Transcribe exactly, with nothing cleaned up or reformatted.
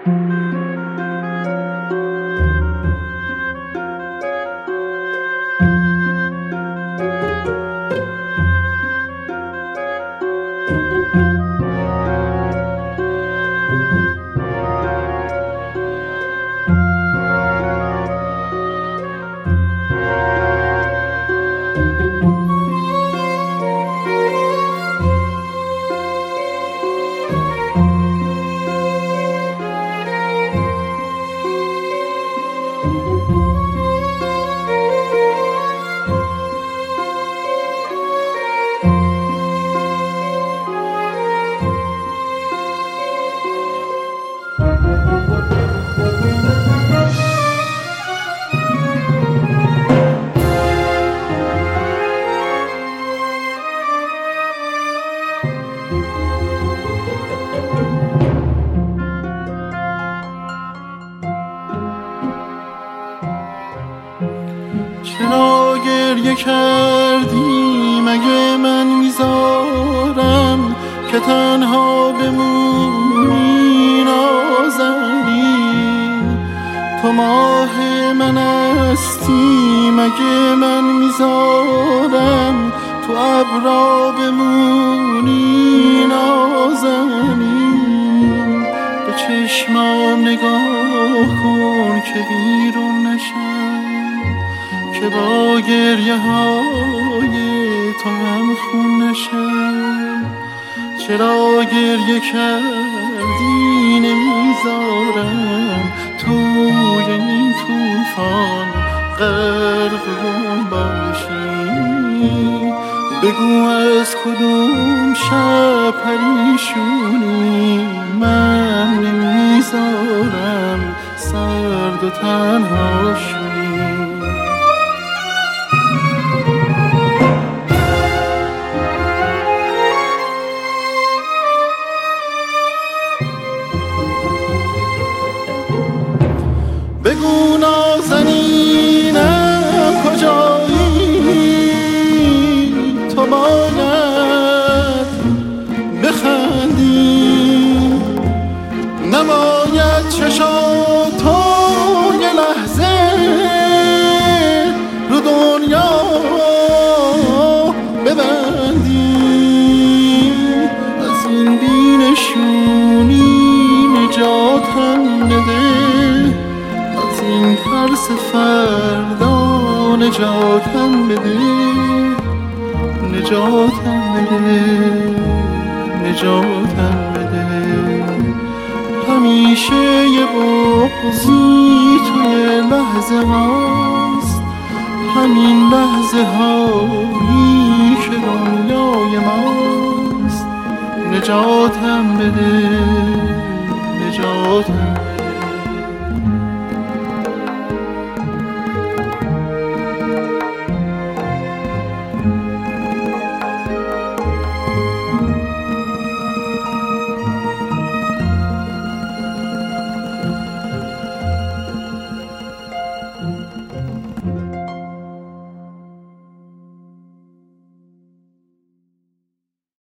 چرا گریه کردی مگه من میذارم که تنها بمونی نازنین؟ تو ماه من هستی مگه من میذارم تو ابرا بمونی نازنین؟ به چشمام نگاه کن که بیرون نشم، که با گریه های تو هم خون نشم. چرا گریه کردی نمیذارم توی این توفان غرق گم باشی؟ بگو از کدوم شب پریشونی من نمیذارم سرد و تنها شی؟ بگو نازنینم کجایی؟ تو باید بخندی، نباید چشاتو یه لحظه رو دنیا ببندی. از این بینشونی نجاتم نده، این ترس فردا نجاتم بده، نجاتم بده، نجاتم بده. همیشه یه بغضی توی لحظه هاست، همین لحظه هایی که دنیای ماست. نجاتم بده، نجاتم